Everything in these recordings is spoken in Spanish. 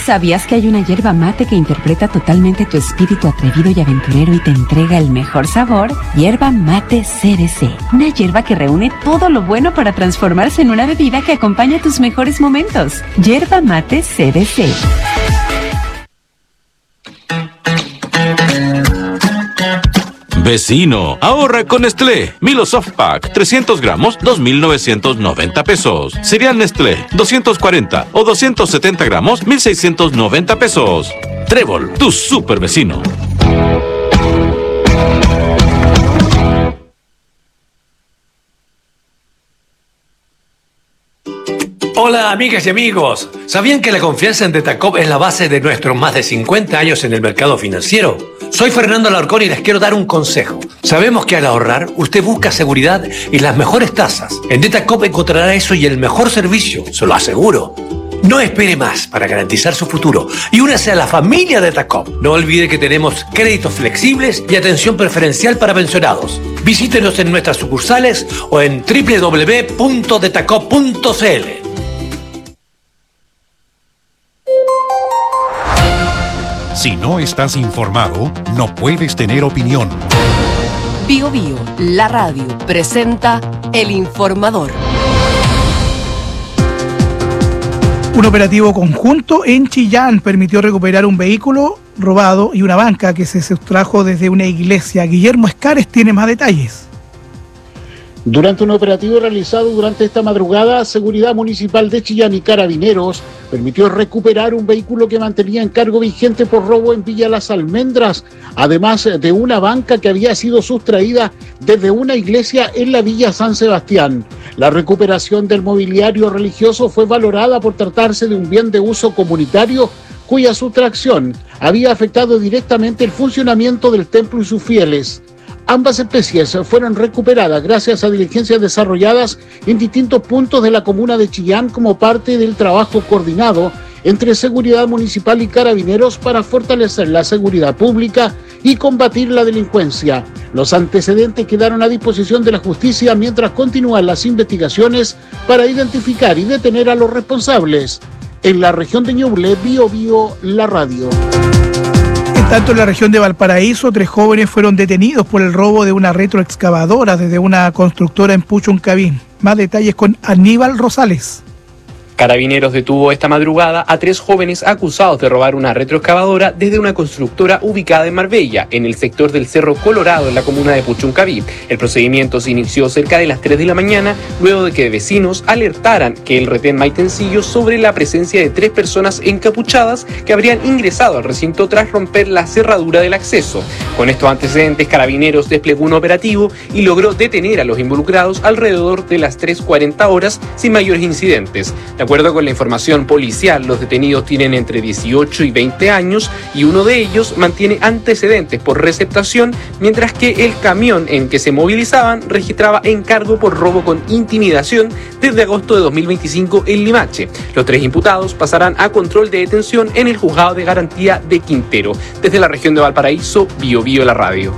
¿Sabías que hay una yerba mate que interpreta totalmente tu espíritu atrevido y aventurero y te entrega el mejor sabor? Yerba mate CBC. Una yerba que reúne todo lo bueno para transformarse en una bebida que acompaña tus mejores momentos. Yerba mate CBC. Vecino, ahorra con Nestlé. Milo Soft Pack, 300 gramos, 2,990 pesos. Cereal Nestlé, 240 o 270 gramos, 1,690 pesos. Trébol, tu super vecino. Hola amigas y amigos, ¿sabían que la confianza en Detacop es la base de nuestros más de 50 años en el mercado financiero? Soy Fernando Alarcón y les quiero dar un consejo. Sabemos que al ahorrar, usted busca seguridad y las mejores tasas. En Detacop encontrará eso y el mejor servicio, se lo aseguro. No espere más para garantizar su futuro y únase a la familia Detacop. No olvide que tenemos créditos flexibles y atención preferencial para pensionados. Visítenos en nuestras sucursales o en www.detacop.cl. Si no estás informado, no puedes tener opinión. Bio Bio, la radio, presenta El Informador. Un operativo conjunto en Chillán permitió recuperar un vehículo robado y una banca que se sustrajo desde una iglesia. Guillermo Escares tiene más detalles. Durante un operativo realizado durante esta madrugada, Seguridad Municipal de Chillán y Carabineros permitió recuperar un vehículo que mantenía en cargo vigente por robo en Villa Las Almendras, además de una banca que había sido sustraída desde una iglesia en la Villa San Sebastián. La recuperación del mobiliario religioso fue valorada por tratarse de un bien de uso comunitario cuya sustracción había afectado directamente el funcionamiento del templo y sus fieles. Ambas especies fueron recuperadas gracias a diligencias desarrolladas en distintos puntos de la comuna de Chillán como parte del trabajo coordinado entre Seguridad Municipal y Carabineros para fortalecer la seguridad pública y combatir la delincuencia. Los antecedentes quedaron a disposición de la justicia mientras continúan las investigaciones para identificar y detener a los responsables. En la región de Ñuble, Bio Bio, la radio. Tanto en la región de Valparaíso, 3 jóvenes fueron detenidos por el robo de una retroexcavadora desde una constructora en Puchuncaví. Más detalles con Aníbal Rosales. Carabineros detuvo esta madrugada a 3 jóvenes acusados de robar una retroexcavadora desde una constructora ubicada en Marbella, en el sector del Cerro Colorado, en la comuna de Puchuncaví. El procedimiento se inició cerca de las 3 de la mañana, luego de que vecinos alertaran que el retén Maitencillo sobre la presencia de 3 personas encapuchadas que habrían ingresado al recinto tras romper la cerradura del acceso. Con estos antecedentes, Carabineros desplegó un operativo y logró detener a los involucrados alrededor de las 3:40 horas sin mayores incidentes. De acuerdo con la información policial, los detenidos tienen entre 18 y 20 años y uno de ellos mantiene antecedentes por receptación, mientras que el camión en que se movilizaban registraba encargo por robo con intimidación desde agosto de 2025 en Limache. Los 3 imputados pasarán a control de detención en el Juzgado de Garantía de Quintero. Desde la región de Valparaíso, Bio Bio, la radio.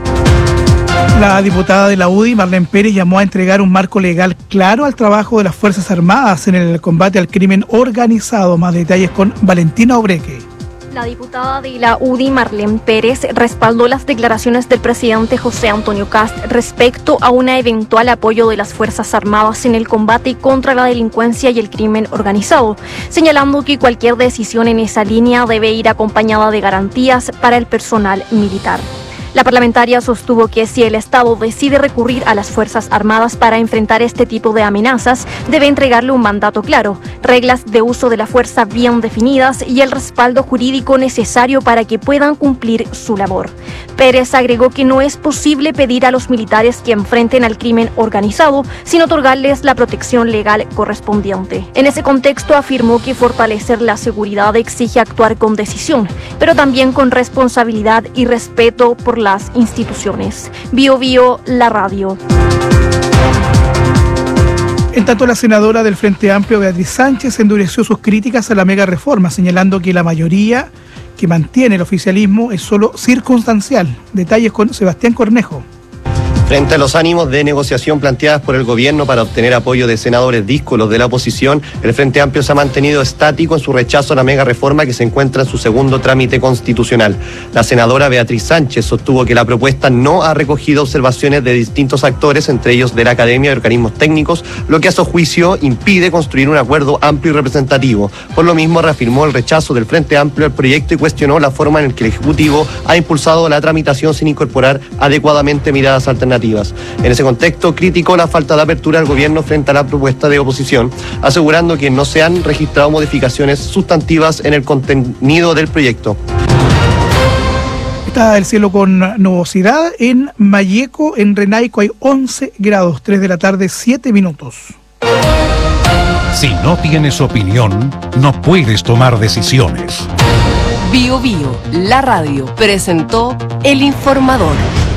La diputada de la UDI, Marlene Pérez, llamó a entregar un marco legal claro al trabajo de las Fuerzas Armadas en el combate al crimen organizado. Más detalles con Valentina Obreque. La diputada de la UDI, Marlene Pérez, respaldó las declaraciones del presidente José Antonio Kast respecto a un eventual apoyo de las Fuerzas Armadas en el combate contra la delincuencia y el crimen organizado, señalando que cualquier decisión en esa línea debe ir acompañada de garantías para el personal militar. La parlamentaria sostuvo que si el Estado decide recurrir a las Fuerzas Armadas para enfrentar este tipo de amenazas, debe entregarle un mandato claro, reglas de uso de la fuerza bien definidas y el respaldo jurídico necesario para que puedan cumplir su labor. Pérez agregó que no es posible pedir a los militares que enfrenten al crimen organizado sin otorgarles la protección legal correspondiente. En ese contexto afirmó que fortalecer la seguridad exige actuar con decisión, pero también con responsabilidad y respeto por las instituciones. Bio Bio, la radio. En tanto, la senadora del Frente Amplio, Beatriz Sánchez, endureció sus críticas a la mega reforma, señalando que la mayoría que mantiene el oficialismo es solo circunstancial. Detalles con Sebastián Cornejo. Frente a los ánimos de negociación planteadas por el gobierno para obtener apoyo de senadores díscolos de la oposición, el Frente Amplio se ha mantenido estático en su rechazo a la mega reforma que se encuentra en su segundo trámite constitucional. La senadora Beatriz Sánchez sostuvo que la propuesta no ha recogido observaciones de distintos actores, entre ellos de la academia y organismos técnicos, lo que a su juicio impide construir un acuerdo amplio y representativo. Por lo mismo, reafirmó el rechazo del Frente Amplio al proyecto y cuestionó la forma en que el Ejecutivo ha impulsado la tramitación sin incorporar adecuadamente miradas alternativas. En ese contexto, criticó la falta de apertura del gobierno frente a la propuesta de oposición, asegurando que no se han registrado modificaciones sustantivas en el contenido del proyecto. Está el cielo con nubosidad. En Malleco, en Renaico, hay 11 grados, 3 de la tarde, 7 minutos. Si no tienes opinión, no puedes tomar decisiones. Bio Bio, la radio, presentó El Informador.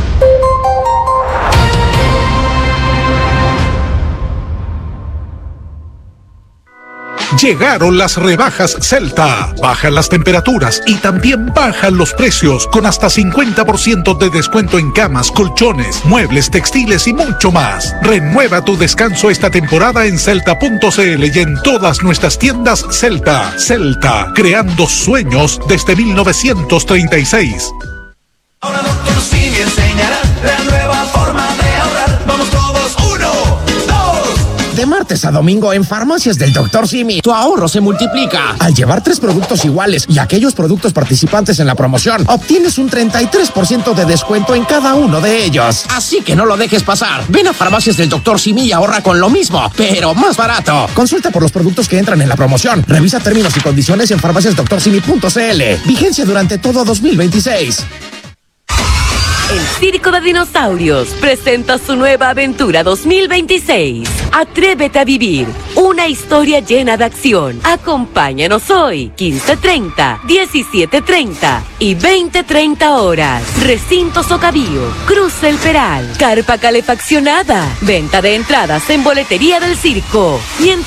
Llegaron las rebajas Celta. Bajan las temperaturas y también bajan los precios, con hasta 50% de descuento en camas, colchones, muebles, textiles y mucho más. Renueva tu descanso esta temporada en Celta.cl y en todas nuestras tiendas Celta. Celta, creando sueños desde 1936. Ahora Dr. Simi enseñará la nueva forma de ahorrar. Vamos todos, 1, 2. De martes a domingo en Farmacias del Dr. Simi, tu ahorro se multiplica. Al llevar 3 productos iguales y aquellos productos participantes en la promoción, obtienes un 33% de descuento en cada uno de ellos. Así que no lo dejes pasar. Ven a Farmacias del Dr. Simi y ahorra con lo mismo, pero más barato. Consulta por los productos que entran en la promoción. Revisa términos y condiciones en farmaciasdoctorsimi.cl. Vigencia durante todo 2026. El Circo de Dinosaurios presenta su nueva aventura 2026. Atrévete a vivir una historia llena de acción. Acompáñanos hoy, 15:30, 17:30 y 20:30 horas. Recinto Socavío, Cruz El Peral, carpa calefaccionada. Venta de entradas en boletería del circo y en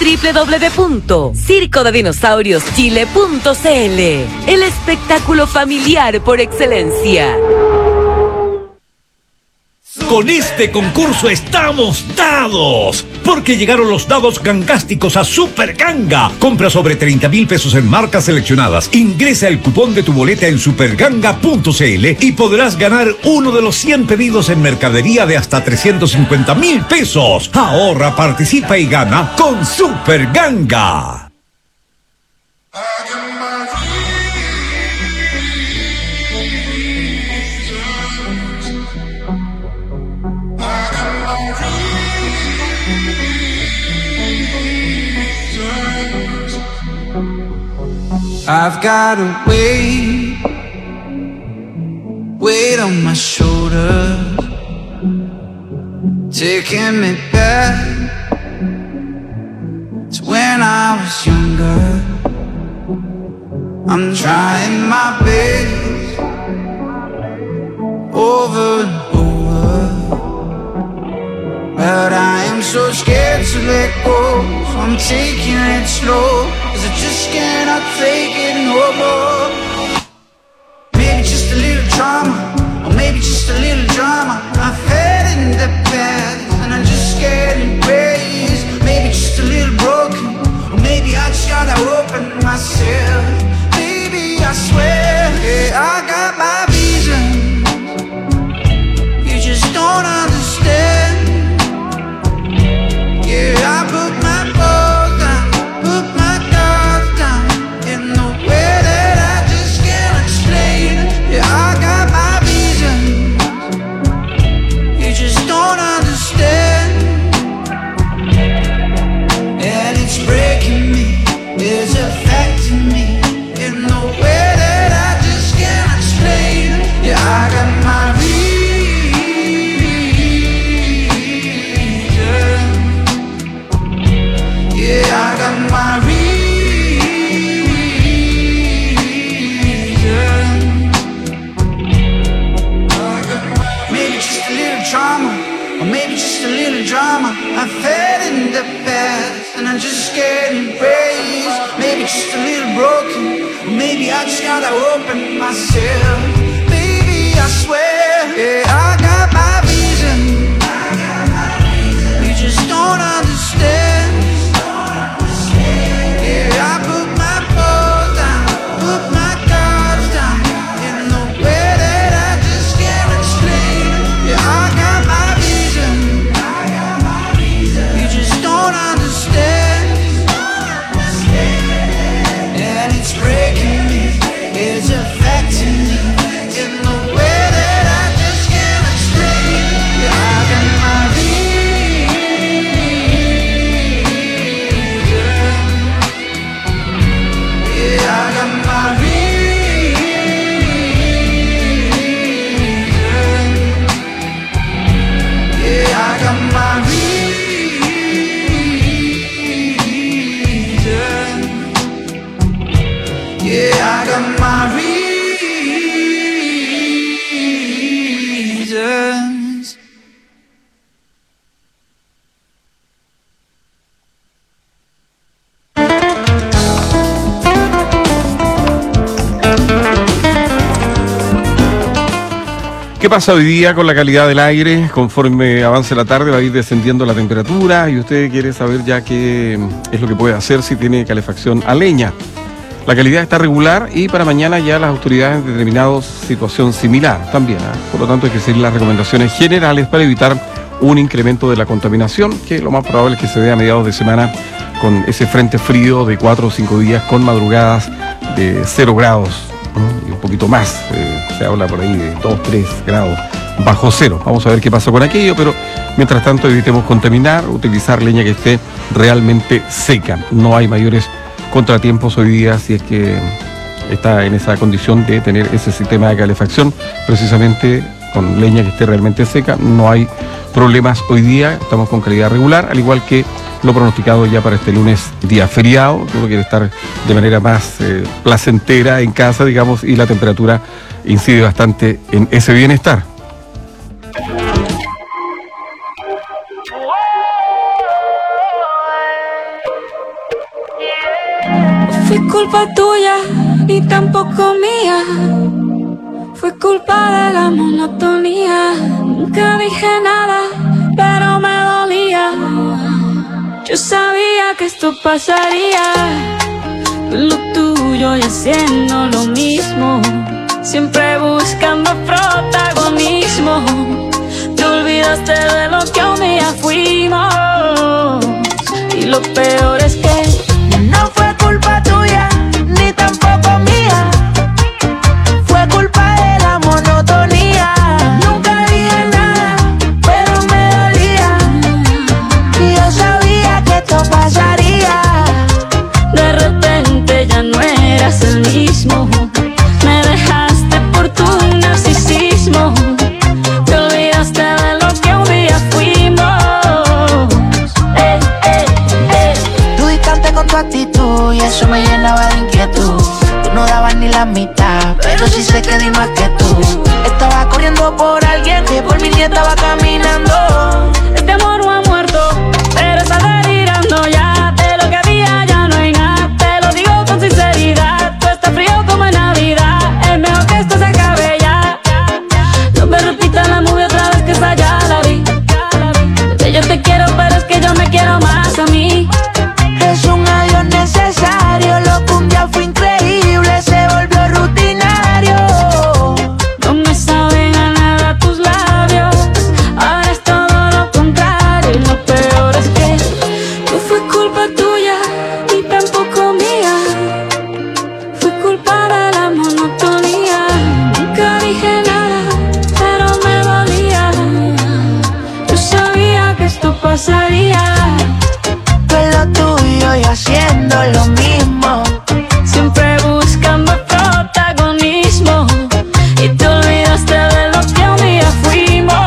www.circodedinosaurioschile.cl. El espectáculo familiar por excelencia. Con este concurso estamos dados, porque llegaron los dados gangásticos a Super Ganga. Compra sobre 30,000 pesos en marcas seleccionadas. Ingresa el cupón de tu boleta en superganga.cl y podrás ganar uno de los 100 pedidos en mercadería de hasta 350,000 pesos. Ahorra, participa y gana con Super Ganga. I've got a weight on my shoulders, taking me back to when I was younger. I'm trying my best over and over, but I am so scared to let go, so I'm taking it slow, 'cause I just cannot take it no more. Maybe just a little drama, or maybe just a little drama I've had in the past, and I'm just getting raised. Maybe just a little broken, or maybe I just gotta open myself. Baby, I swear, yeah, I got my reasons, you just don't understand. Yeah, I put my balls down, put my guards down, in the way that I just can't explain. Yeah, I got my reasons, you just don't understand. And it's breaking me, it's affecting me, in the way that I just can't explain. Yeah, I got my reasons. Yeah, I got my reason. Maybe just a little trauma, or maybe just a little drama I've had in the past, and I'm just getting raised. Maybe just a little broken, or maybe I just gotta open myself. Baby, I swear, yeah, I got my reason. got my reasons. ¿Qué pasa hoy día con la calidad del aire? Conforme avance la tarde va a ir descendiendo la temperatura y usted quiere saber ya qué es lo que puede hacer si tiene calefacción a leña. La calidad está regular y para mañana ya las autoridades han determinado situación similar también. Por lo tanto hay que seguir las recomendaciones generales para evitar un incremento de la contaminación, que lo más probable es que se dé a mediados de semana con ese frente frío de 4 o 5 días con madrugadas de 0 grados. Y un poquito más, se habla por ahí de 2, 3 grados bajo cero. Vamos a ver qué pasa con aquello, pero mientras tanto evitemos contaminar, utilizar leña que esté realmente seca. No hay mayores contratiempos hoy día si es que está en esa condición de tener ese sistema de calefacción, precisamente con leña que esté realmente seca. No hay problemas hoy día, estamos con calidad regular, al igual que lo pronosticado ya para este lunes, día feriado. Uno quiere estar de manera más placentera en casa, digamos, y la temperatura incide bastante en ese bienestar. Fue culpa tuya, ni tampoco mía. Fue culpa de la monotonía. Nunca dije nada, pero me dolía. Yo sabía que esto pasaría. Lo tuyo y haciendo lo mismo, siempre buscando protagonismo. Te olvidaste de lo que un día fuimos. Y lo peor es que no fue culpa tuya, ni tampoco mía. Fue culpa de la monotonía. Nunca dije nada, pero me dolía. Y yo sabía que esto pasaría. De repente ya no eras el mismo. Me dejaste por tu narcisismo. Te olvidaste de lo que un día fuimos. Tú distante con tu actitud y eso me llenaba de inquietud. Tú no dabas ni la mitad, pero sí sé que di más que tú. Estaba corriendo por alguien que por mi nieta estaba caminando. Este amor no ha muerto, pero está delirando ya. De lo que había ya no hay nada. Te lo digo con sinceridad. Tú estás frío como en Navidad. Es mejor que esto se acabe ya. No me repitas la movie otra vez, que esa ya la vi. Bebé, yo te quiero, pero es que yo me quiero más a mí. Es un adiós necesario. Lo que un día fue increíble se volvió rutinario. No me saben a nada tus labios. Ahora es todo lo contrario. Y lo peor es que no fue culpa tuya, ni tampoco mía. Fue culpa de la monotonía. Nunca dije nada, pero me dolía. Yo sabía que esto pasaría. Fue lo tuyo y haciendo lo mismo. Siempre buscando protagonismo. Y te olvidaste de lo que un día fuimos.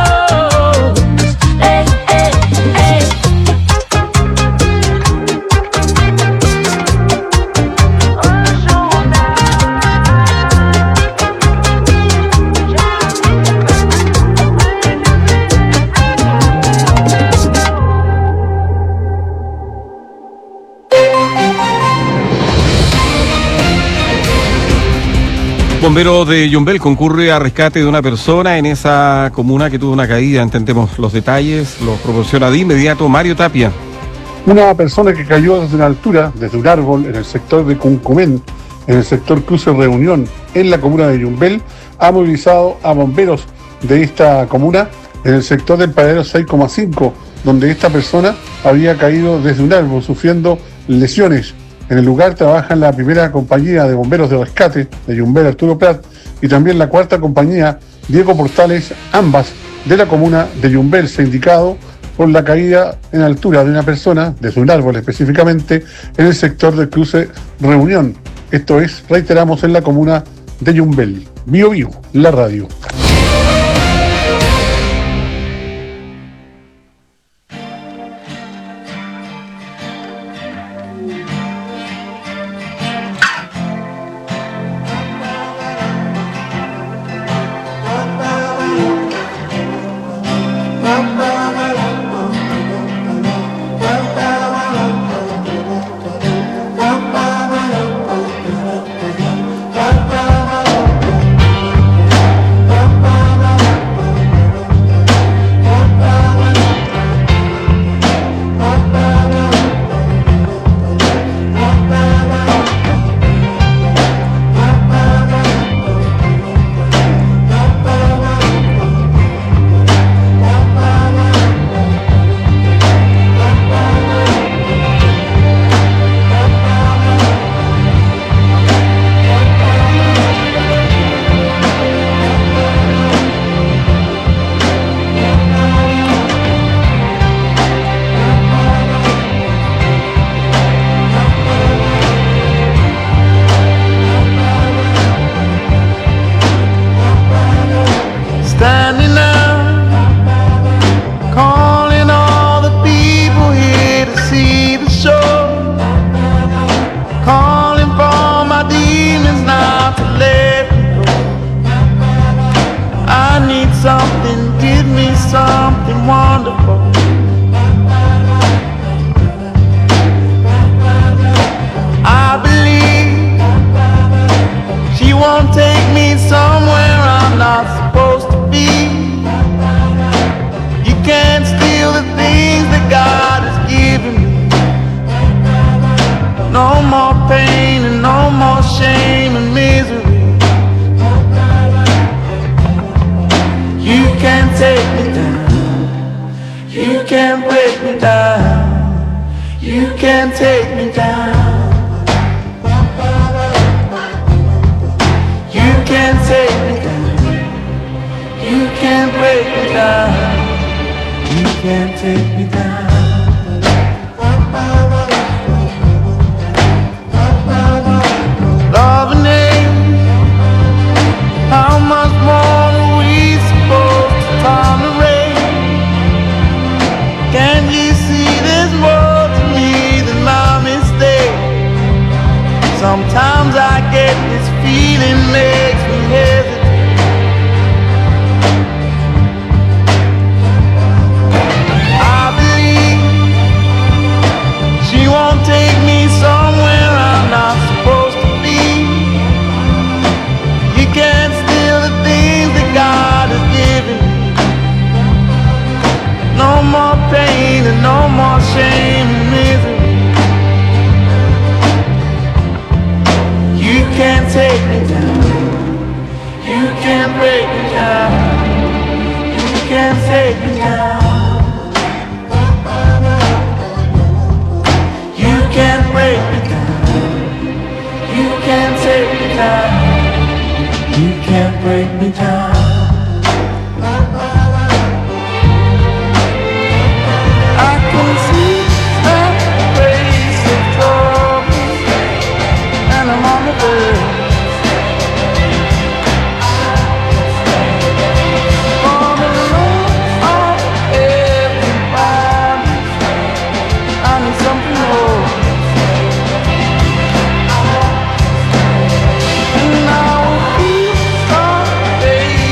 Bomberos de Yumbel concurre a rescate de una persona en esa comuna que tuvo una caída. Entendemos los detalles, los proporciona de inmediato Mario Tapia. Una persona que cayó desde una altura, desde un árbol, en el sector de Cuncumén, en el sector Cruce Reunión, en la comuna de Yumbel, ha movilizado a bomberos de esta comuna en el sector del paradero 6,5, donde esta persona había caído desde un árbol, sufriendo lesiones. En el lugar trabajan la primera compañía de bomberos de rescate de Yumbel, Arturo Prat, y también la cuarta compañía, Diego Portales, ambas de la comuna de Yumbel, se ha indicado por la caída en altura de una persona, desde un árbol específicamente, en el sector del Cruce Reunión. Esto es, reiteramos, en la comuna de Yumbel. Bio Bio, la radio. calling for my demons now to let me go. I need something, give me something wonderful. I believe she won't take me somewhere I'm not supposed to be. You can't steal the things that God has given me. No more pain and no more shame and misery. You can't take me down. You can't break me down. You can't take me down. You can't take me down. You can't break me down. You can't take me down. Love and hate, how much more are we supposed to tolerate? Can't you see there's more to me than my mistake? Sometimes I get this feeling makes me hesitate. I believe she won't take me somewhere I'm not supposed to be. You can't steal the things that God has given me. No more pain and no more shame and misery. You can't take me down. You can't break me down. You can't take me down. You can't break me down. You can't take me down. You can't break me down. I can see that face of trouble, and I'm on the verge. For the love of everybody, I need something more. And I will keep on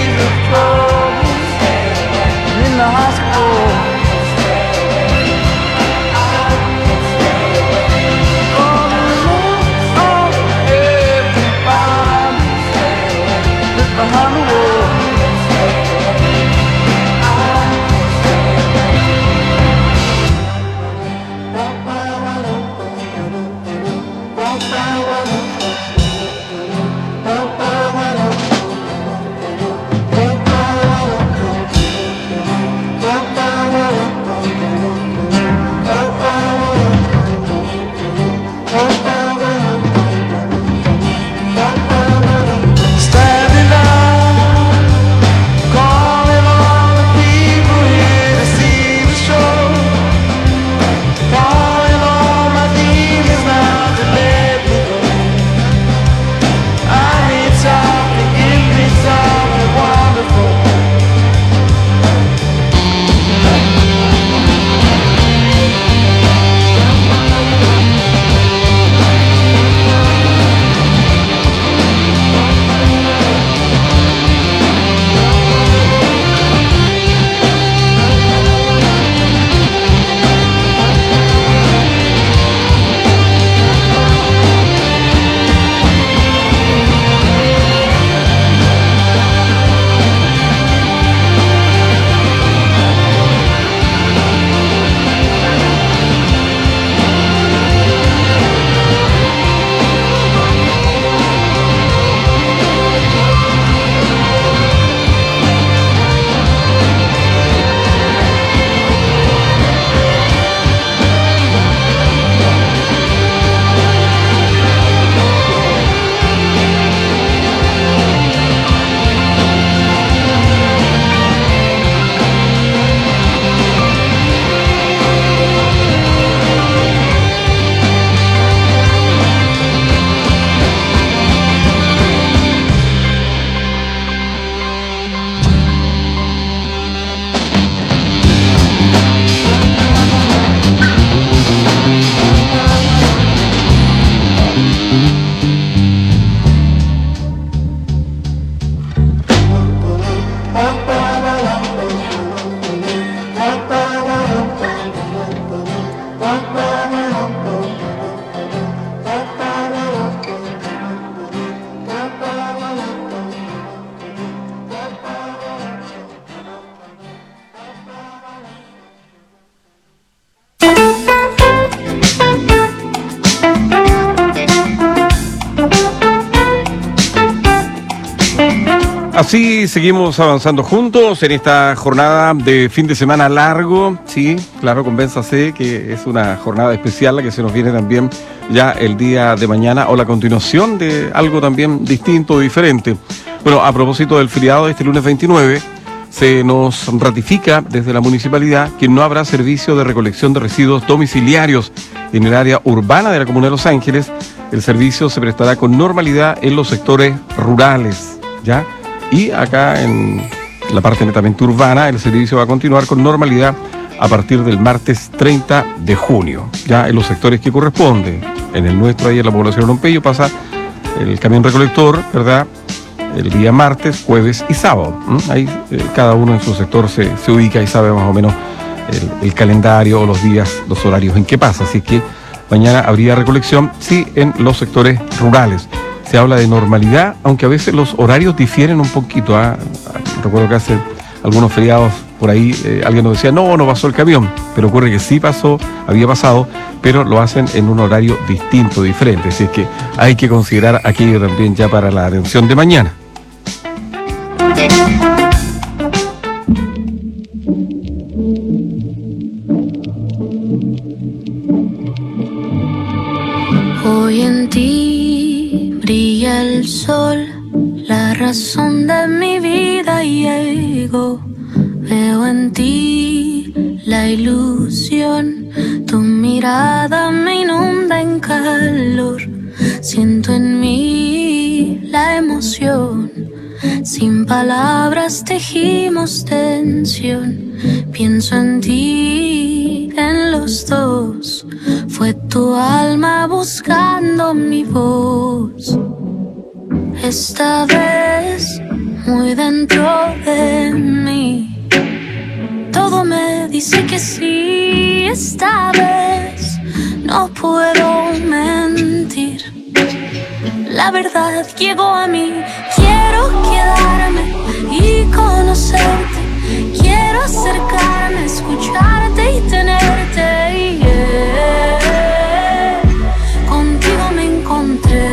Así seguimos avanzando juntos en esta jornada de fin de semana largo. Sí, claro, convénzase que es una jornada especial la que se nos viene también ya el día de mañana o la continuación de algo también distinto, diferente. Bueno, a propósito del feriado de este lunes 29, se nos ratifica desde la municipalidad que no habrá servicio de recolección de residuos domiciliarios en el área urbana de la comuna de Los Ángeles. El servicio se prestará con normalidad en los sectores rurales, ¿ya? Y acá en la parte netamente urbana, el servicio va a continuar con normalidad a partir del martes 30 de junio, ya en los sectores que corresponden. En el nuestro, ahí en la población de Lompeyo, pasa el camión recolector, ¿verdad?, el día martes, jueves y sábado. Ahí cada uno en su sector se ubica y sabe más o menos el calendario o los días, los horarios en que pasa. Así que mañana habría recolección, sí, en los sectores rurales. Se habla de normalidad, aunque a veces los horarios difieren un poquito. Recuerdo que hace algunos feriados por ahí alguien nos decía, no pasó el camión, pero ocurre que sí pasó, había pasado, pero lo hacen en un horario distinto, diferente. Así es que hay que considerar aquello también ya para la atención de mañana. Hoy en ti brilla el sol, la razón de mi vida llegó. Veo en ti la ilusión, tu mirada me inunda en calor. Siento en mí la emoción, sin palabras tejimos tensión. Pienso en ti, en los dos, fue tu alma buscando mi voz. Esta vez, muy dentro de mí, todo me dice que sí. Esta vez, no puedo mentir, la verdad llegó a mí. Quiero quedarme y conocerte, quiero acercarme, escucharte y tenerte, yeah. Contigo me encontré.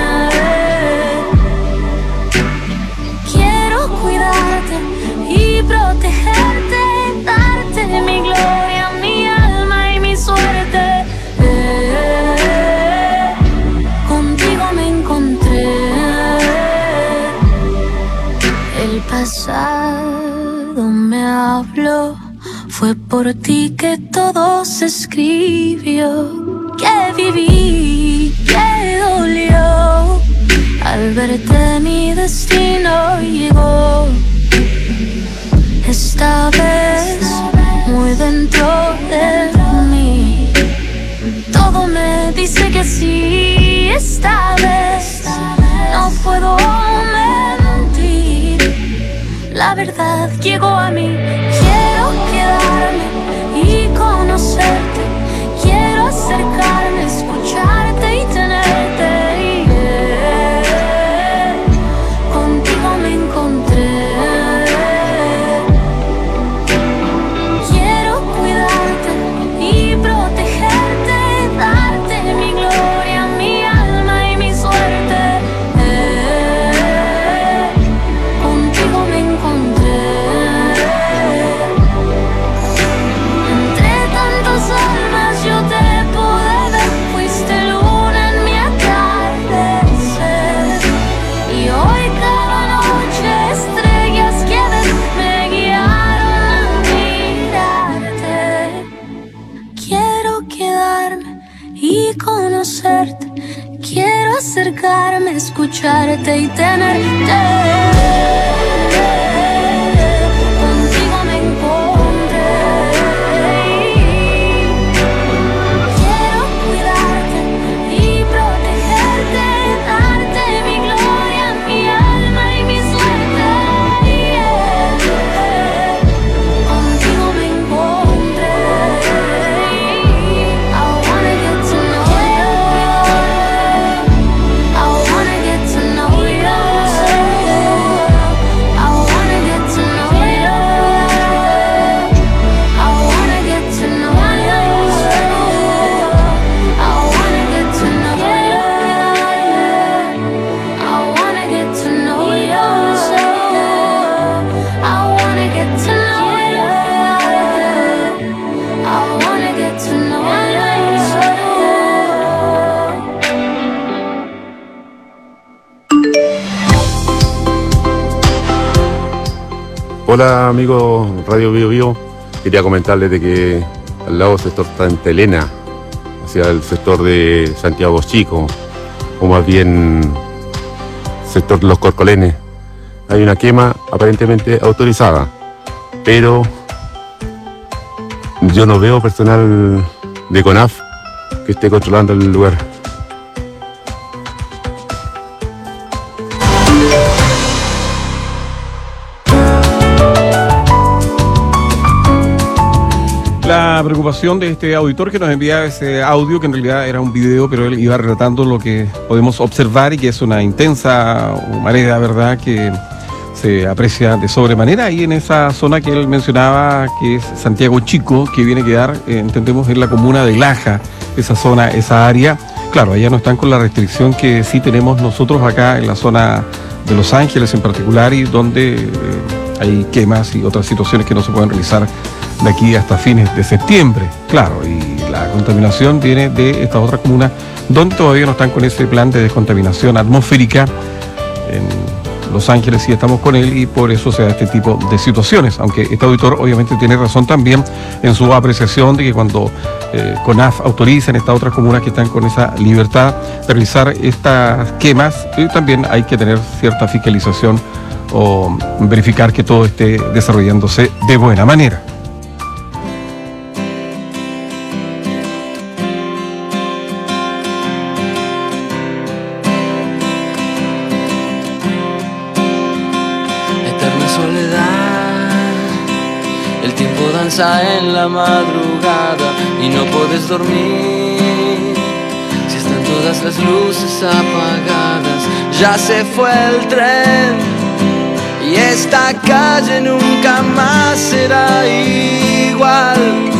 Quiero cuidarte y protegerte, darte mi gloria, mi alma y mi suerte, contigo me encontré. El pasado me habló, fue por ti que todo se escribió, que viví, que dolió. Al verte mi destino llegó. Esta vez, muy dentro de mí, todo me dice que sí. Esta vez, no puedo mentir, la verdad llegó a mí. Quiero quedarme y conocerte, quiero acercarme, escucharte y tenerte, yeah. Contigo me encontré. Quiero cuidarte y protegerte, darte mi gloria, mi alma y mi suerte, contigo me encontré. Entre tantas almas yo te pude ver, fuiste luna en mi atardecer. Y hoy cada noche estrellas que ves me guiaron a mirarte. Quiero quedarme y conocerte, quiero acercarme, escucharte y tenerte. Contigo me encontré. Quiero cuidarte y protegerte, darte mi gloria, mi alma y mi suerte, yeah. Contigo me encontré. I wanna get to know you, I wanna get to know you. Hola amigos Radio Bio Bio, quería comentarles de que al lado del sector Santa Elena, hacia el sector de Santiago Chico, o más bien sector de Los Corcolenes, hay una quema aparentemente autorizada, pero yo no veo personal de CONAF que esté controlando el lugar. La preocupación de este auditor que nos envía ese audio, que en realidad era un video, pero él iba relatando lo que podemos observar y que es una intensa humareda, ¿verdad?, que se aprecia de sobremanera ahí en esa zona que él mencionaba, que es Santiago Chico, que viene a quedar, entendemos, en la comuna de Laja, esa zona, esa área. Claro, allá no están con la restricción que sí tenemos nosotros acá en la zona de Los Ángeles en particular, y donde hay quemas y otras situaciones que no se pueden realizar de aquí hasta fines de septiembre. Claro, y la contaminación viene de esta otra comuna donde todavía no están con ese plan de descontaminación atmosférica. En Los Ángeles sí estamos con él, y por eso se da este tipo de situaciones, aunque este auditor obviamente tiene razón también en su apreciación de que cuando CONAF autoriza en estas otras comunas que están con esa libertad de realizar estas quemas, también hay que tener cierta fiscalización o verificar que todo esté desarrollándose de buena manera. En la madrugada y no puedes dormir si están todas las luces apagadas. Ya se fue el tren y esta calle nunca más será igual.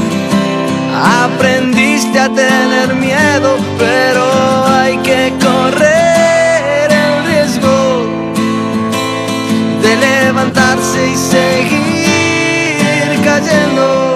Aprendiste a tener miedo, pero hay que correr el riesgo de levantarse y seguir cayendo.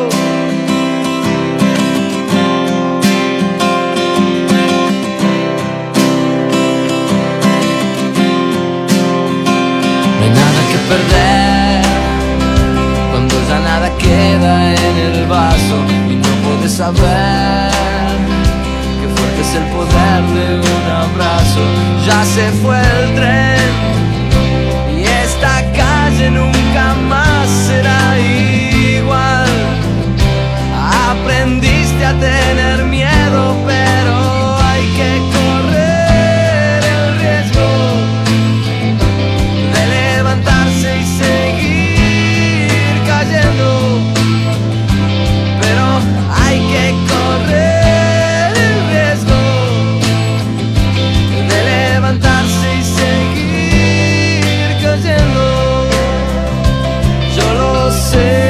No hay nada que perder cuando ya nada queda en el vaso y no puedes saber qué fuerte es el poder de un abrazo. Ya se fue el tren y esta calle nunca más será igual. Aprendiste a tener miedo, pero hay que correr el riesgo de levantarse y seguir cayendo. Pero hay que correr el riesgo de levantarse y seguir cayendo. Yo lo sé.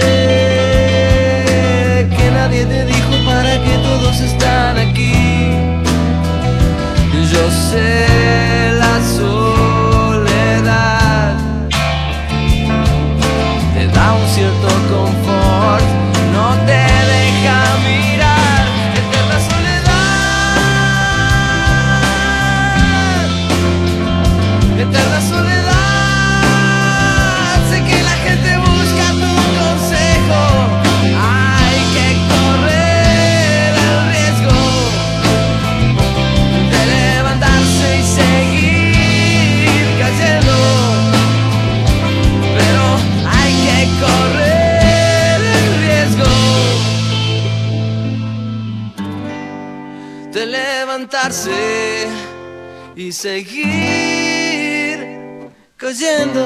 Están aquí, yo sé la soledad te da un cierto confort, no te deja mirar, eterna soledad, eterna soledad. Sé que la gente busca tu consejo, hay que correr y seguir cayendo, pero hay que correr el riesgo de levantarse y seguir cayendo.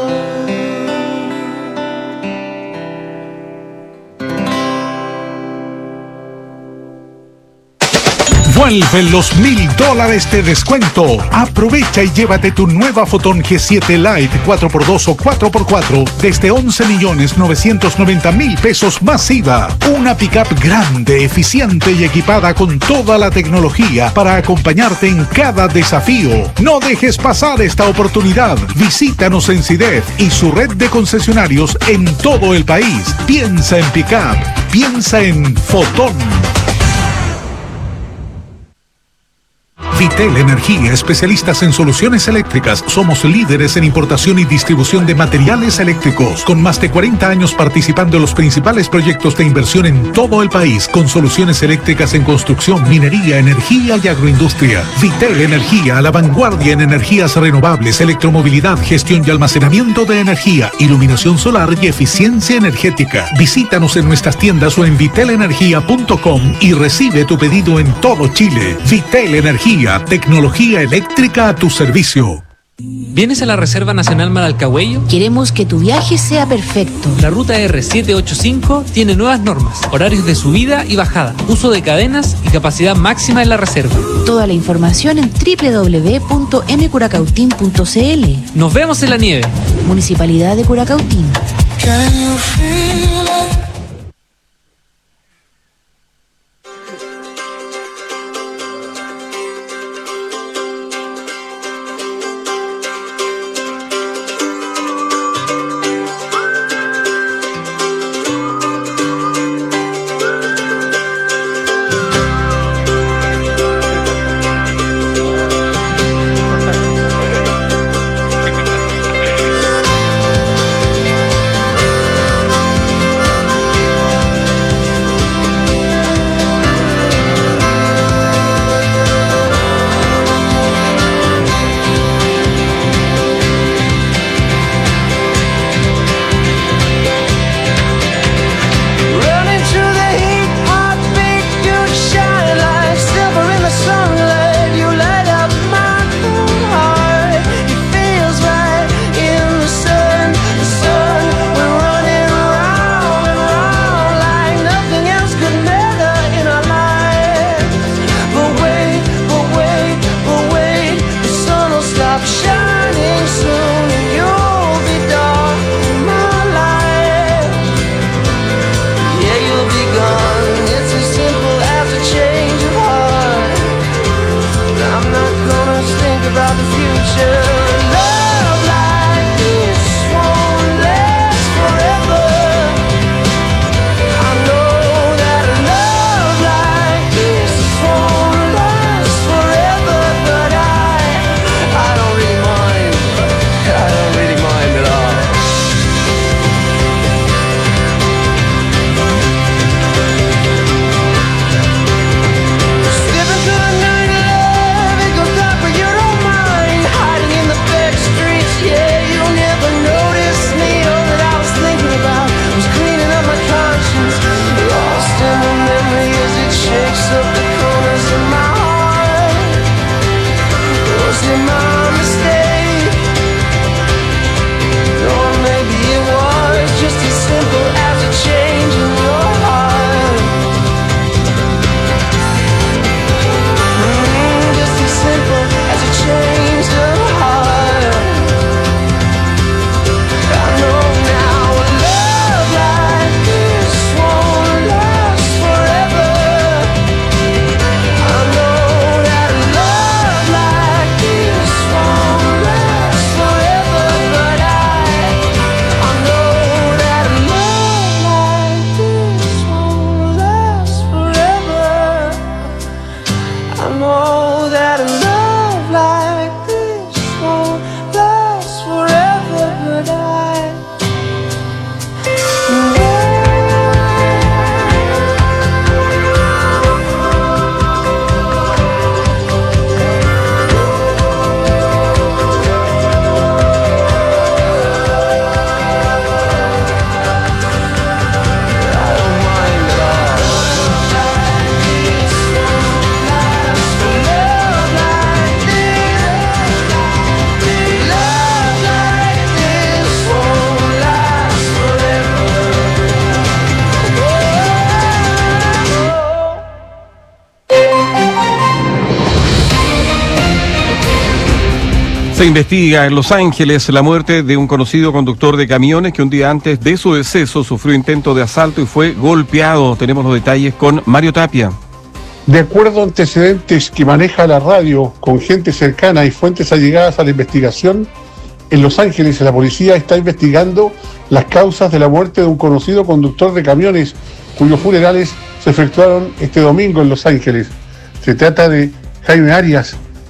Vuelven los $1000 de descuento. Aprovecha y llévate tu nueva Photon G7 Lite 4x2 o 4x4 desde 11.990.000 pesos más IVA. Una pickup grande, eficiente y equipada con toda la tecnología para acompañarte en cada desafío. No dejes pasar esta oportunidad. Visítanos en CIDEF y su red de concesionarios en todo el país. Piensa en pickup. Piensa en Photon. Vitel Energía, especialistas en soluciones eléctricas. Somos líderes en importación y distribución de materiales eléctricos, con más de 40 años participando en los principales proyectos de inversión en todo el país, con soluciones eléctricas en construcción, minería, energía y agroindustria. Vitel Energía, a la vanguardia en energías renovables, electromovilidad, gestión y almacenamiento de energía, iluminación solar y eficiencia energética. Visítanos en nuestras tiendas o en vitelenergia.com y recibe tu pedido en todo Chile. Vitel Energía, tecnología eléctrica a tu servicio. ¿Vienes a la Reserva Nacional Maralcahuello? Queremos que tu viaje sea perfecto. La ruta R785 tiene nuevas normas, horarios de subida y bajada, uso de cadenas y capacidad máxima en la reserva. Toda la información en www.mcuracautín.cl. Nos vemos en la nieve. Municipalidad de Curacautín. Se investiga en Los Ángeles la muerte de un conocido conductor de camiones que un día antes de su deceso sufrió intento de asalto y fue golpeado. Tenemos los detalles con Mario Tapia. De acuerdo a antecedentes que maneja la radio con gente cercana y fuentes allegadas a la investigación, en Los Ángeles la policía está investigando las causas de la muerte de un conocido conductor de camiones cuyos funerales se efectuaron este domingo en Los Ángeles. Se trata de Jaime Arias,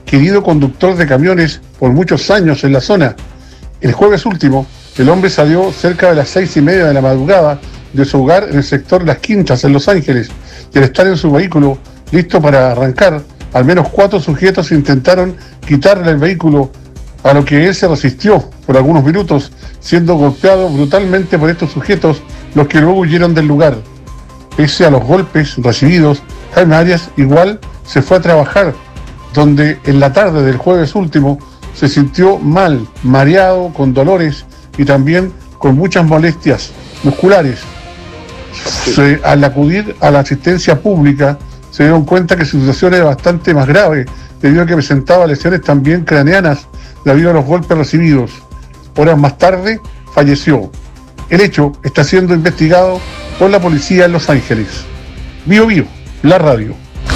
querido conductor de camiones por muchos años en la zona. El jueves último, el hombre salió cerca de las 6:30 de la madrugada de su hogar en el sector Las Quintas, en Los Ángeles, y al estar en su vehículo listo para arrancar, al menos 4 sujetos intentaron quitarle el vehículo, a lo que él se resistió por algunos minutos, siendo golpeado brutalmente por estos sujetos, los que luego huyeron del lugar. Pese a los golpes recibidos, Jaime Arias igual se fue a trabajar, donde en la tarde del jueves último se sintió mal, mareado, con dolores y también con muchas molestias musculares. Al acudir a la asistencia pública se dieron cuenta que su situación era bastante más grave, debido a que presentaba lesiones también craneanas debido a los golpes recibidos. Horas más tarde falleció. El hecho está siendo investigado por la policía en Los Ángeles. Bio Bio, la radio.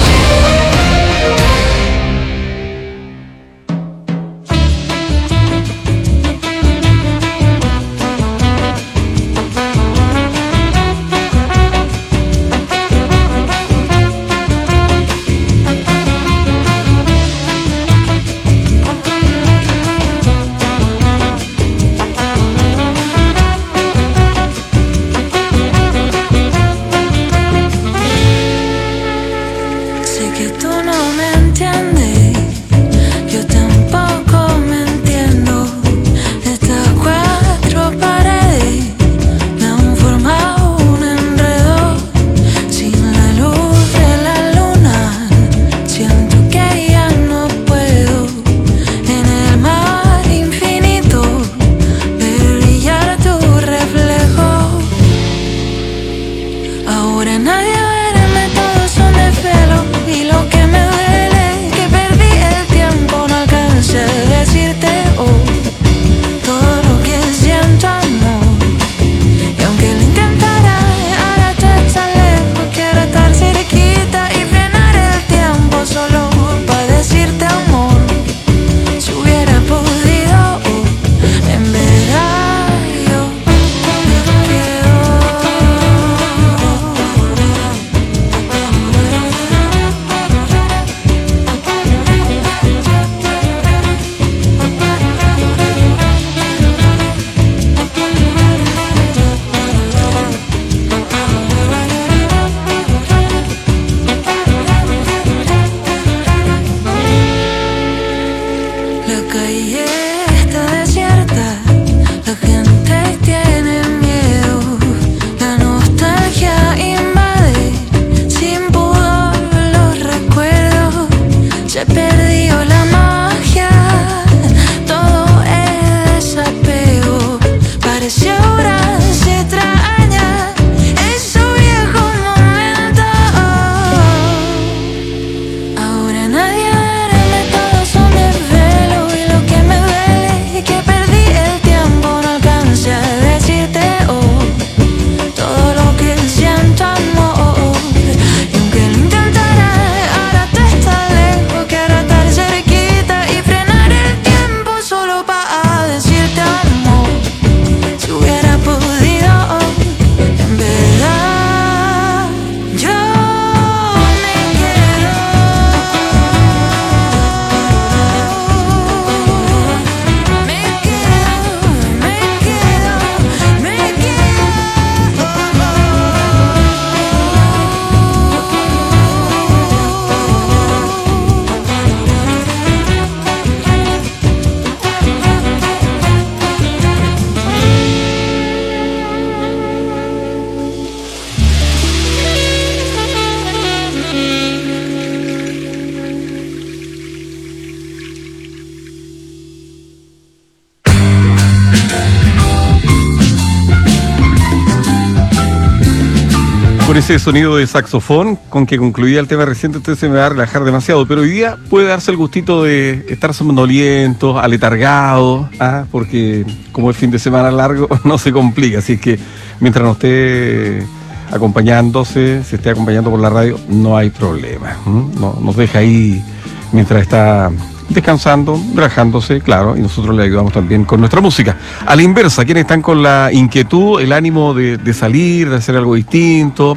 Con ese sonido de saxofón con que concluía el tema reciente, usted se me va a relajar demasiado, pero hoy día puede darse el gustito de estar somnoliento, aletargado, porque como el fin de semana largo no se complica, así que mientras no esté acompañándose, se esté acompañando por la radio, no hay problema. No, nos deja ahí mientras está descansando, relajándose, claro, y nosotros le ayudamos también con nuestra música. A la inversa, quienes están con la inquietud, el ánimo de salir, de hacer algo distinto,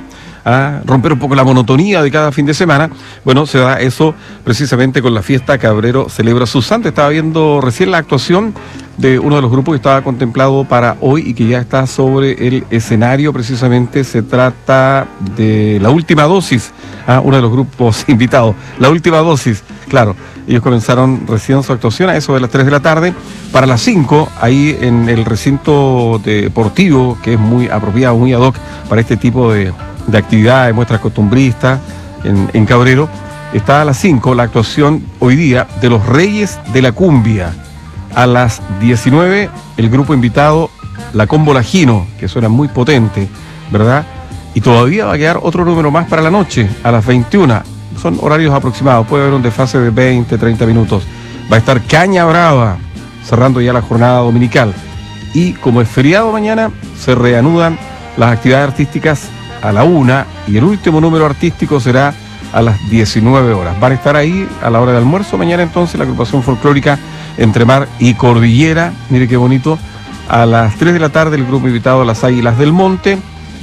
a romper un poco la monotonía de cada fin de semana. Bueno, se da eso precisamente con la fiesta Cabrero Celebra su Santo. Estaba viendo recién la actuación de uno de los grupos que estaba contemplado para hoy y que ya está sobre el escenario. Precisamente se trata de La Última Dosis, uno de los grupos invitados. La Última Dosis, claro. Ellos comenzaron recién su actuación a eso de las 3 de la tarde. Para las 5, ahí en el recinto deportivo, que es muy apropiado, muy ad hoc para este tipo de actividades, muestras costumbristas en Cabrero, está a las 5 la actuación hoy día de los Reyes de la Cumbia. A las 19, el grupo invitado, La Combo Lajino, que suena muy potente, ¿verdad? Y todavía va a quedar otro número más para la noche, a las 21. Son horarios aproximados, puede haber un desfase de 20, 30 minutos. Va a estar Caña Brava, cerrando ya la jornada dominical. Y como es feriado mañana, se reanudan las actividades artísticas a la 1 y el último número artístico será a las 19 horas. Van a estar ahí a la hora de almuerzo mañana entonces la agrupación folclórica Entre Mar y Cordillera. Mire qué bonito. A las 3 de la tarde el grupo invitado Las Águilas del Monte.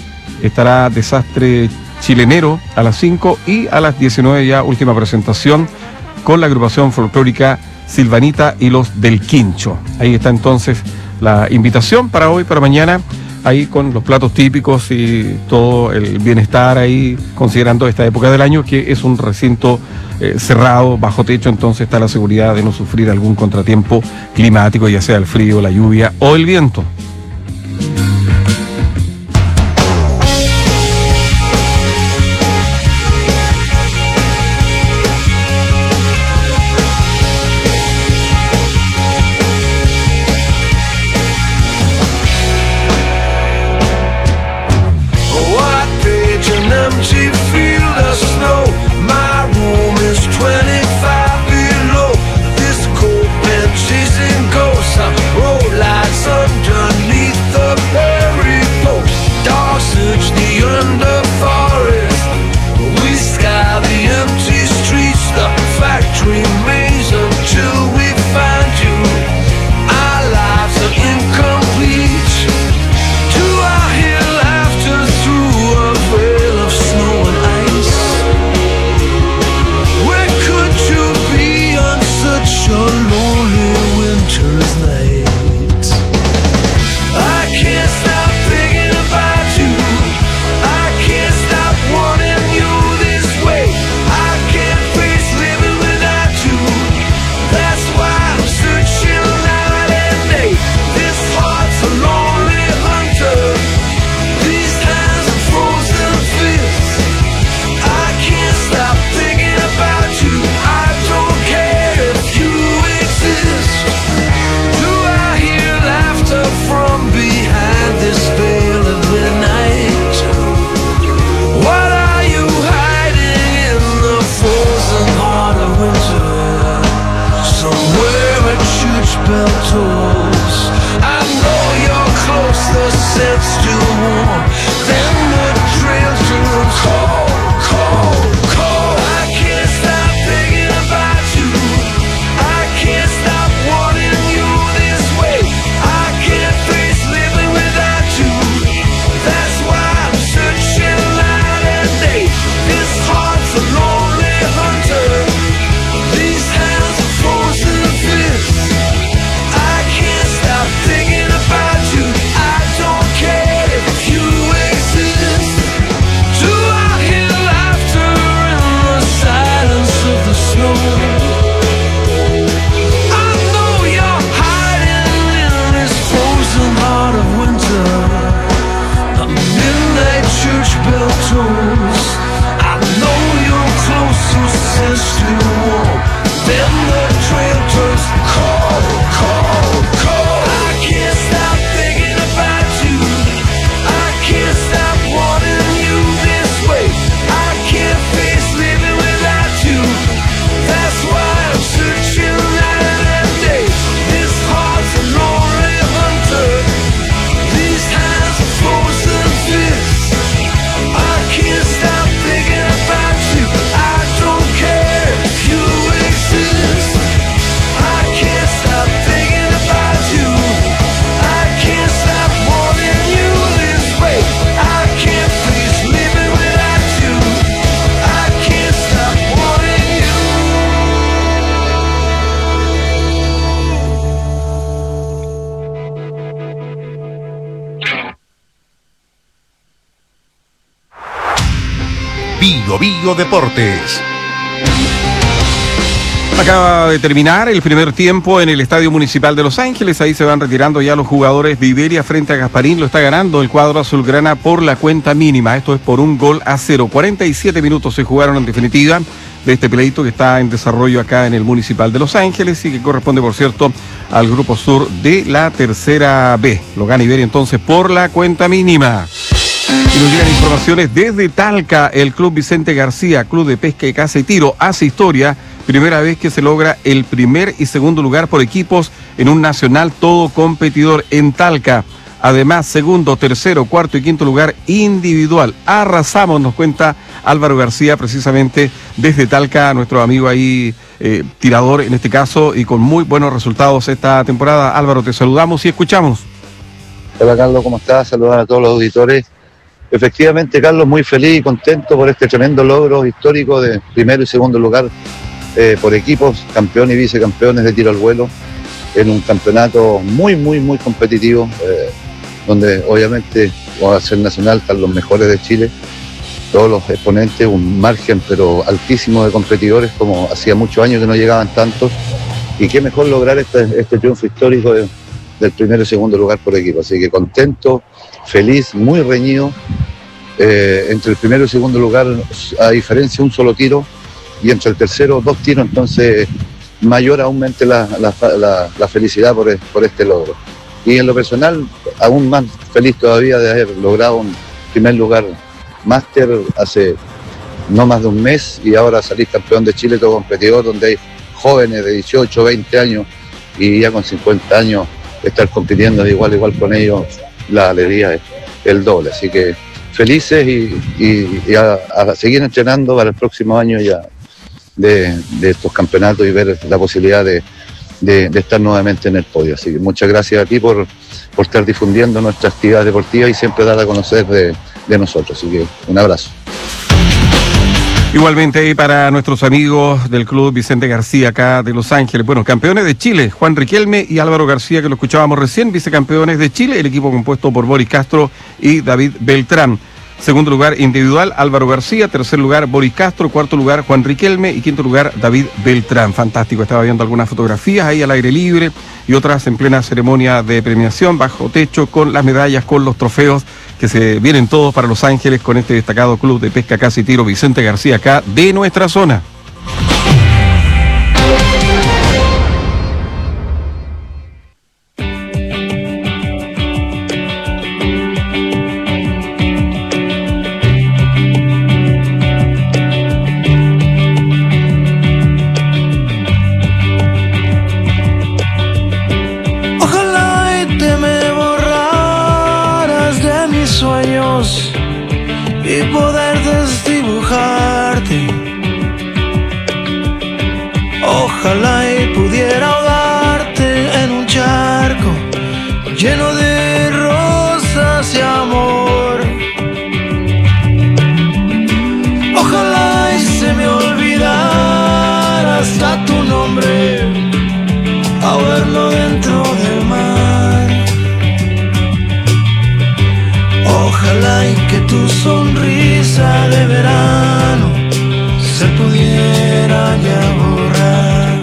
Estará Desastre Chilenero a las 5 y a las 19 ya última presentación con la agrupación folclórica Silvanita y los del Quincho. Ahí está entonces la invitación para hoy, para mañana, ahí con los platos típicos y todo el bienestar ahí, considerando esta época del año que es un recinto cerrado, bajo techo, entonces está la seguridad de no sufrir algún contratiempo climático, ya sea el frío, la lluvia o el viento. Can't Bio Bio Deportes. Acaba de terminar el primer tiempo en el Estadio Municipal de Los Ángeles. Ahí se van retirando ya los jugadores de Iberia frente a Gasparín. Lo está ganando el cuadro azulgrana por la cuenta mínima. Esto es por 1-0. 47 minutos se jugaron en definitiva de este pleito que está en desarrollo acá en el Municipal de Los Ángeles y que corresponde, por cierto, al Grupo Sur de la Tercera B. Lo gana Iberia entonces por la cuenta mínima. Y nos llegan informaciones desde Talca. El Club Vicente García, Club de Pesca y Caza y Tiro, hace historia. Primera vez que se logra el primer y segundo lugar por equipos en un nacional todo competidor en Talca. Además, segundo, tercero, cuarto y quinto lugar individual. Arrasamos, nos cuenta Álvaro García, precisamente desde Talca, nuestro amigo ahí, tirador en este caso, y con muy buenos resultados esta temporada. Álvaro, te saludamos y escuchamos. Hola Carlos, ¿cómo estás? Saludar a todos los auditores. Efectivamente, Carlos, muy feliz y contento por este tremendo logro histórico de primero y segundo lugar por equipos, campeón y vicecampeones de tiro al vuelo, en un campeonato muy competitivo, donde obviamente, como va a ser nacional, están los mejores de Chile, todos los exponentes, un margen pero altísimo de competidores, como hacía muchos años que no llegaban tantos, y qué mejor lograr este triunfo histórico del primero y segundo lugar por equipo. Así que contento, feliz, muy reñido. Entre el primero y segundo lugar, a diferencia, un solo tiro, y entre el tercero, 2 tiros, entonces mayor aumente la felicidad por este logro. Y en lo personal, aún más feliz todavía de haber logrado un primer lugar máster hace no más de un mes, y ahora salir campeón de Chile todo competidor, donde hay jóvenes de 18, 20 años, y ya con 50 años estar compitiendo de igual a igual con ellos, la alegría es el doble. Así que felices y a seguir entrenando para el próximo año ya de estos campeonatos y ver la posibilidad de estar nuevamente en el podio. Así que muchas gracias a ti por estar difundiendo nuestra actividad deportiva y siempre dar a conocer de nosotros. Así que un abrazo. Igualmente para nuestros amigos del Club Vicente García acá de Los Ángeles. Bueno, campeones de Chile, Juan Riquelme y Álvaro García, que lo escuchábamos recién, vicecampeones de Chile, el equipo compuesto por Boris Castro y David Beltrán. Segundo lugar individual, Álvaro García. Tercer lugar, Boris Castro. Cuarto lugar, Juan Riquelme. Y quinto lugar, David Beltrán. Fantástico, estaba viendo algunas fotografías ahí al aire libre y otras en plena ceremonia de premiación, bajo techo, con las medallas, con los trofeos, que se vienen todos para Los Ángeles con este destacado Club de Pesca, Caza y Tiro Vicente García, acá de nuestra zona. Y poder desdibujarte. Ojalá y pudiera ahogarte en un charco lleno de rosas y amor. Ojalá y se me olvidara hasta tu nombre a verlo dentro del mar. Ojalá y que tu sonrisa de verano se pudiera ya borrar.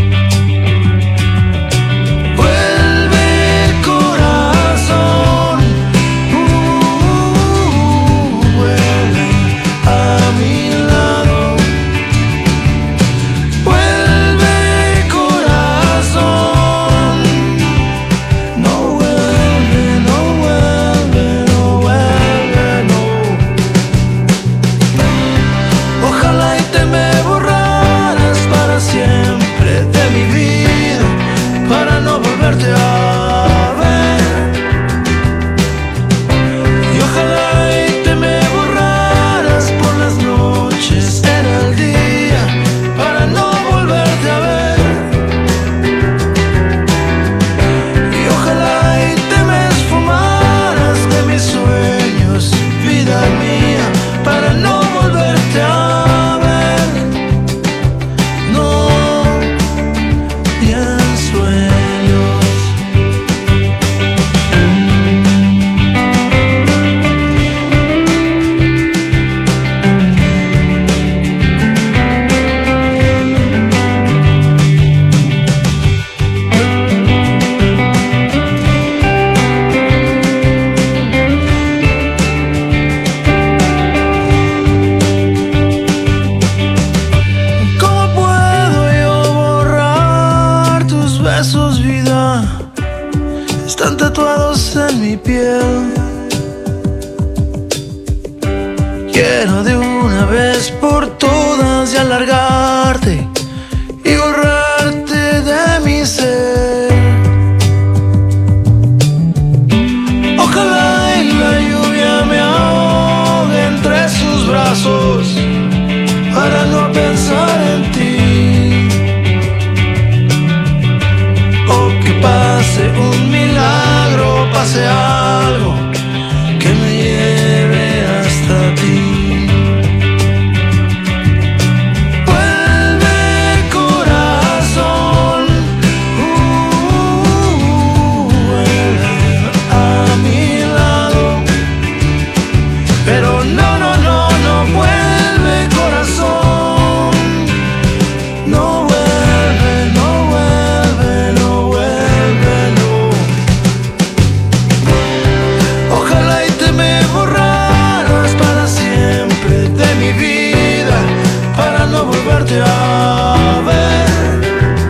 Vuelve corazón, vuelve a mi lado. Vuelve corazón, no vuelve, no vuelve, no vuelve, no. Ojalá y te me borraras para besos, vida, están tatuados en mi piel. Quiero de una vez por todas ya largarte y borrarte de mi ser. Ojalá y la lluvia me ahogue entre sus brazos para no pensar en ti. O que pase un milagro, pase algo que me lleve hasta ti. A ver,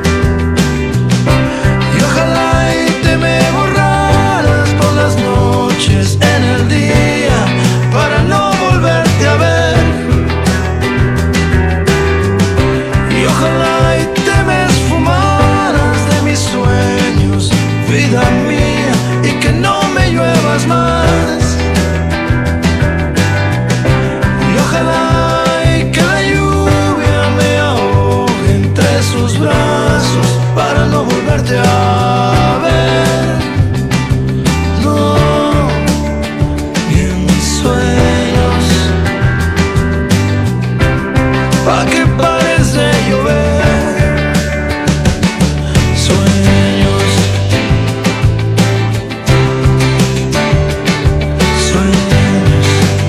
y ojalá y te me borraras por las noches en el día para no volverte a ver, y ojalá y te me esfumaras de mis sueños, vida mía, y que no me lluevas más, y ojalá sus brazos para no volverte a ver, no, ni en mis sueños, pa' que pares de llover, sueños, sueños.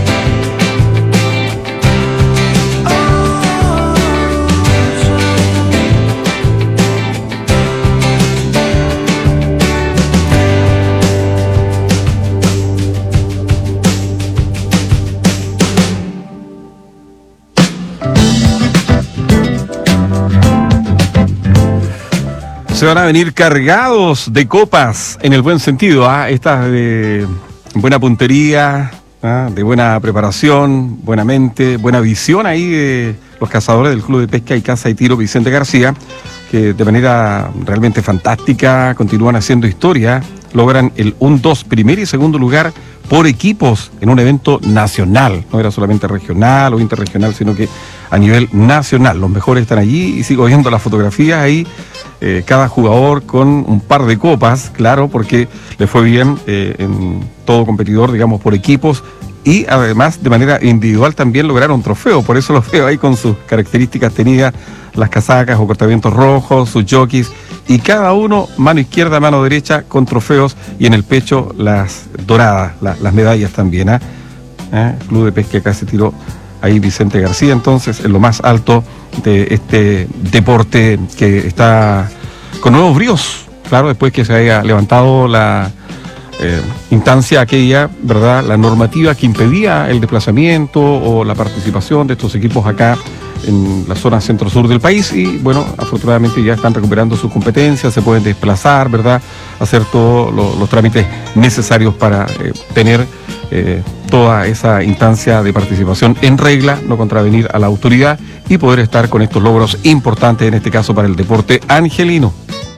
Se van a venir cargados de copas, en el buen sentido, estas de buena puntería, de buena preparación, buena mente, buena visión ahí de los cazadores del Club de Pesca y Caza y Tiro Vicente García, que de manera realmente fantástica continúan haciendo historia, logran el 1-2, primer y segundo lugar por equipos en un evento nacional, no era solamente regional o interregional, sino que a nivel nacional. Los mejores están allí y sigo viendo las fotografías ahí. Cada jugador con un par de copas, claro, porque le fue bien en todo competidor, digamos, por equipos, y además de manera individual también lograron trofeo. Por eso los veo ahí con sus características tenidas, las casacas o cortavientos rojos, sus jockeys, y cada uno, mano izquierda, mano derecha, con trofeos, y en el pecho las doradas, las medallas también. Club de Pesca y Caza y Tiro ahí Vicente García, entonces, en lo más alto de este deporte que está con nuevos bríos, claro, después que se haya levantado la instancia aquella, ¿verdad?, la normativa que impedía el desplazamiento o la participación de estos equipos acá en la zona centro-sur del país, y bueno, afortunadamente ya están recuperando sus competencias, se pueden desplazar, ¿verdad?, hacer todos los trámites necesarios para tener toda esa instancia de participación en regla, no contravenir a la autoridad y poder estar con estos logros importantes, en este caso para el deporte angelino.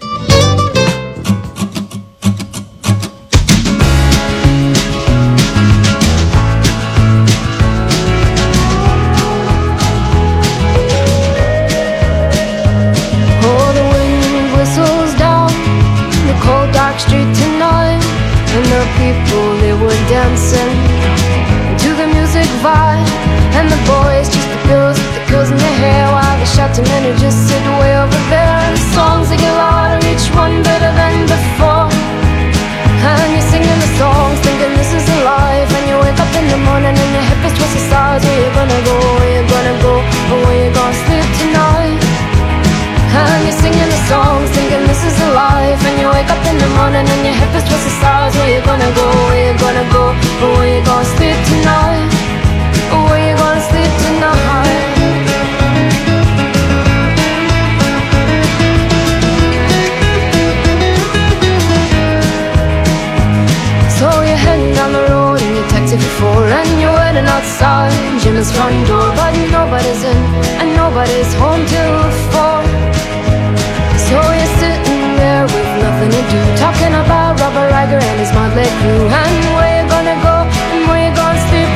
Dancing to the music vibe, and the boys just the girls with the girls in their hair, while the shouting men who just sit way over there. And the songs they get louder, each one better than before. And you're singing the songs, thinking this is a life. And you wake up in the morning and your hip is twisted sides. Where you gonna go? Where you gonna go? Or where you gonna sleep tonight? And you're singing the songs, thinking this is a life. And you wake up in the morning and your hip is twisted sides. Where you gonna go? Where you gonna go? Or where you gonna sleep tonight? Or where you gonna sleep tonight? his front door, but nobody's in and nobody's home till 4. So you're sitting there with nothing to do, talking about Robert Riger and his motley crew.